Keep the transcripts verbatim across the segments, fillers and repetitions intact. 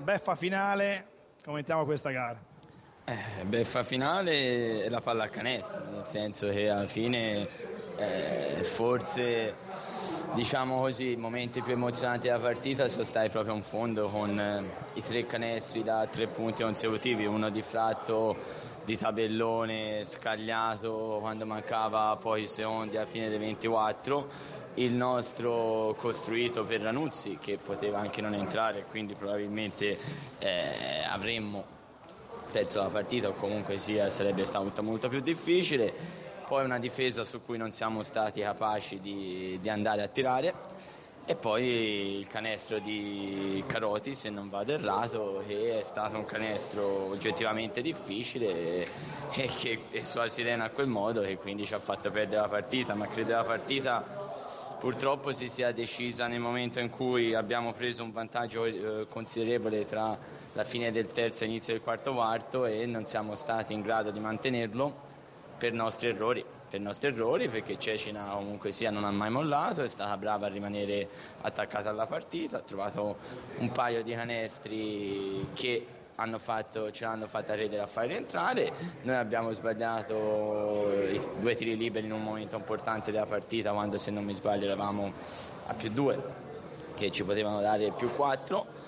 beffa finale, commentiamo questa gara. Eh, beffa finale è la palla a canestro, nel senso che alla fine eh, forse, diciamo così, i momenti più emozionanti della partita sono stati proprio in fondo con eh, i tre canestri da tre punti consecutivi, uno difratto di tabellone scagliato quando mancava pochi secondi alla fine dei ventiquattro, il nostro costruito per Ranuzzi che poteva anche non entrare, quindi probabilmente eh, avremmo perso la partita o comunque sia sarebbe stato molto più difficile. Poi una difesa su cui non siamo stati capaci di, di andare a tirare, e poi il canestro di Caroti, se non vado errato, che è stato un canestro oggettivamente difficile e, e che e su Sirena a quel modo, che quindi ci ha fatto perdere la partita. Ma credo che la partita purtroppo si sia decisa nel momento in cui abbiamo preso un vantaggio eh, considerevole tra la fine del terzo e l'inizio del quarto quarto e non siamo stati in grado di mantenerlo per nostri errori, per nostri errori perché Cecina comunque sia non ha mai mollato, è stata brava a rimanere attaccata alla partita, ha trovato un paio di canestri che hanno fatto, ce l'hanno fatta credere a fare rientrare. Noi abbiamo sbagliato i due tiri liberi in un momento importante della partita, quando se non mi sbaglio eravamo a più due che ci potevano dare più quattro.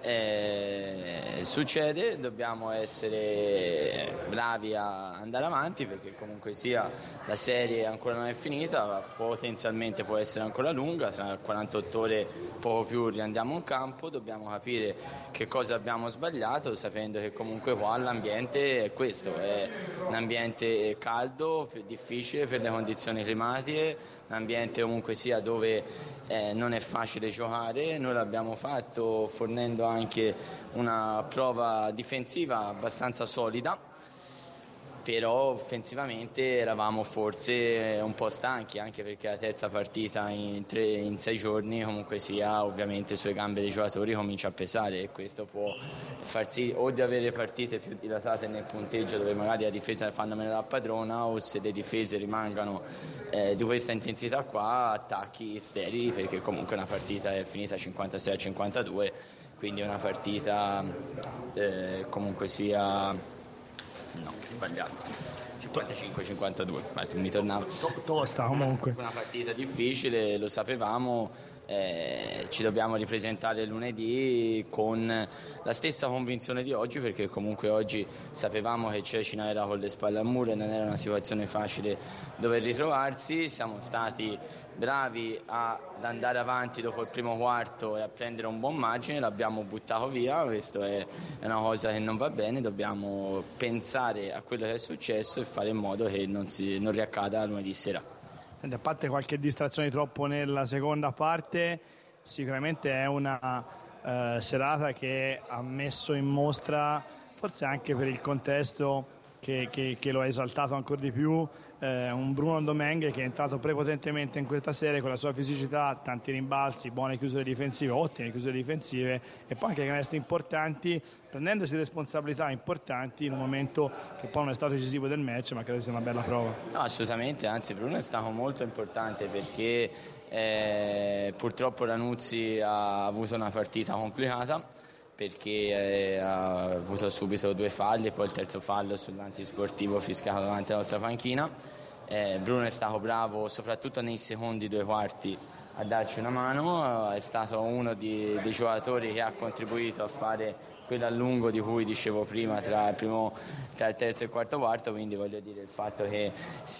Eh, succede, dobbiamo essere bravi a andare avanti perché comunque sia la serie ancora non è finita, potenzialmente può essere ancora lunga, tra quarantotto ore poco più riandiamo in campo, dobbiamo capire che cosa abbiamo sbagliato sapendo che comunque qua l'ambiente è questo, è un ambiente caldo, più difficile per le condizioni climatiche, un ambiente comunque sia dove eh, non è facile giocare. Noi l'abbiamo fatto fornendo anche una prova difensiva abbastanza solida, però offensivamente eravamo forse un po' stanchi, anche perché la terza partita in, tre, in sei giorni comunque sia ovviamente sulle gambe dei giocatori comincia a pesare, e questo può far sì o di avere partite più dilatate nel punteggio dove magari la difesa fanno meno da padrona, o se le difese rimangano eh, di questa intensità qua, attacchi sterili, perché comunque una partita è finita cinquantasei a cinquantadue, quindi è una partita eh, comunque sia no, sbagliato, cinquantacinque cinquantadue, mi tornava tosta comunque, una partita difficile, lo sapevamo, eh, ci dobbiamo ripresentare lunedì con la stessa convinzione di oggi, perché comunque oggi sapevamo che Cecina era con le spalle al muro e non era una situazione facile dove ritrovarsi. Siamo stati bravi ad andare avanti dopo il primo quarto e a prendere un buon margine, l'abbiamo buttato via, questo è una cosa che non va bene, dobbiamo pensare a quello che è successo e fare in modo che non, si, non riaccada lunedì sera. A parte qualche distrazione troppo nella seconda parte, sicuramente è una eh, serata che ha messo in mostra, forse anche per il contesto che, che, che lo ha esaltato ancora di più, eh, un Bruno Domengue che è entrato prepotentemente in questa serie con la sua fisicità, tanti rimbalzi, buone chiusure difensive, ottime chiusure difensive e poi anche canestri importanti, prendendosi responsabilità importanti in un momento che poi non è stato decisivo del match, ma credo sia una bella prova. No, assolutamente, anzi Bruno è stato molto importante perché eh, purtroppo Ranuzzi ha avuto una partita complicata, perché eh, ha avuto subito due falli e poi il terzo fallo sull'antisportivo fischiato davanti alla nostra panchina. eh, Bruno è stato bravo soprattutto nei secondi due quarti a darci una mano, è stato uno di, dei giocatori che ha contribuito a fare quello a lungo di cui dicevo prima tra il, primo, tra il terzo e il quarto quarto, quindi voglio dire il fatto che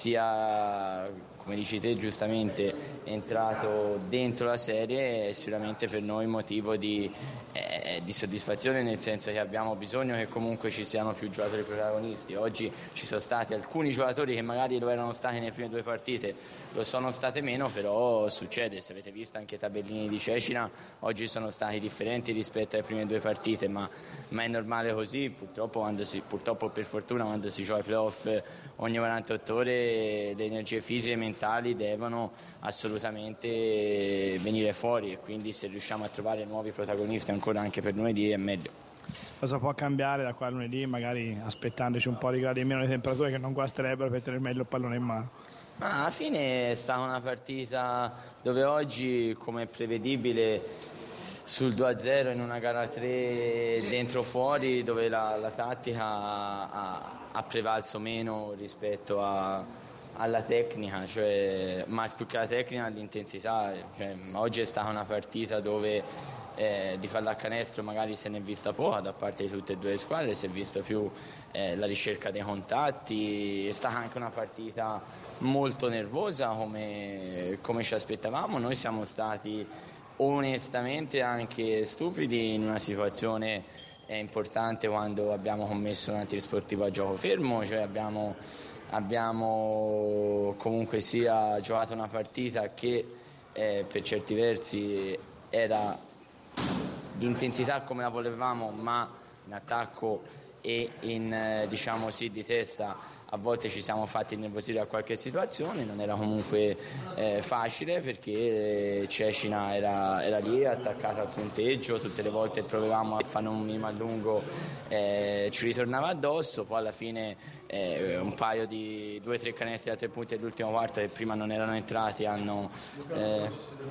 sia, come dici te giustamente, entrato dentro la serie è sicuramente per noi motivo di, eh, di soddisfazione, nel senso che abbiamo bisogno che comunque ci siano più giocatori protagonisti. Oggi ci sono stati alcuni giocatori che magari lo erano stati nelle prime due partite, lo sono state meno, però succede, se avete visto anche i tabellini di Cecina oggi sono stati differenti rispetto alle prime due partite, ma, ma è normale così, purtroppo, quando si, purtroppo per fortuna quando si gioca ai playoff ogni quarantotto ore le energie fisiche e mentali devono assolutamente venire fuori, e quindi se riusciamo a trovare nuovi protagonisti ancora anche per lunedì è meglio. Cosa può cambiare da qua a lunedì, magari aspettandoci un po' di gradi in meno di temperature che non guasterebbero per tenere meglio il pallone in mano? Ma alla fine è stata una partita dove oggi, come è prevedibile, sul due a zero in una gara tre dentro fuori, dove la, la tattica ha, ha prevalso meno rispetto a, alla tecnica, cioè, ma più che la tecnica l'intensità. Cioè, oggi è stata una partita dove Eh, di pallacanestro magari se ne è vista poca da parte di tutte e due le squadre, si è visto più eh, la ricerca dei contatti. È stata anche una partita molto nervosa come, come ci aspettavamo. Noi siamo stati onestamente anche stupidi in una situazione eh, importante, quando abbiamo commesso un antisportivo a gioco fermo, cioè abbiamo, abbiamo comunque sia giocato una partita che eh, per certi versi era di intensità come la volevamo, ma in attacco e in eh, diciamo sì di testa a volte ci siamo fatti innervosire a qualche situazione. Non era comunque eh, facile, perché Cecina era, era lì attaccata al punteggio, tutte le volte che provavamo a fare un minimo a lungo eh, ci ritornava addosso. Poi alla fine eh, un paio di due o tre canestri da tre punti dell'ultimo quarto che prima non erano entrati hanno eh,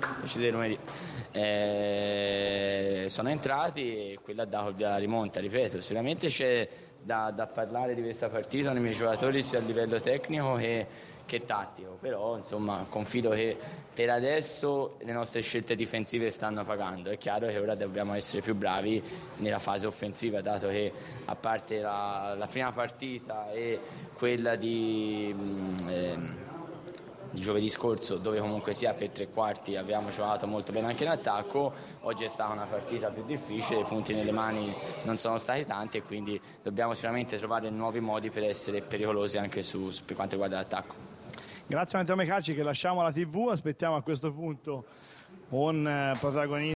eh, sono entrati, e quello ha dato il via alla rimonta. Ripeto, sicuramente c'è Da, da parlare di questa partita nei miei giocatori, sia a livello tecnico che, che tattico, però insomma confido che per adesso le nostre scelte difensive stanno pagando. È chiaro che ora dobbiamo essere più bravi nella fase offensiva, dato che a parte la, la prima partita e quella di eh, di giovedì scorso, dove comunque sia per tre quarti abbiamo giocato molto bene anche in attacco, oggi è stata una partita più difficile, i punti nelle mani non sono stati tanti, e quindi dobbiamo sicuramente trovare nuovi modi per essere pericolosi anche su, per quanto riguarda l'attacco. Grazie a Matteo Mecacci, che lasciamo la tivù. Aspettiamo a questo punto un protagonista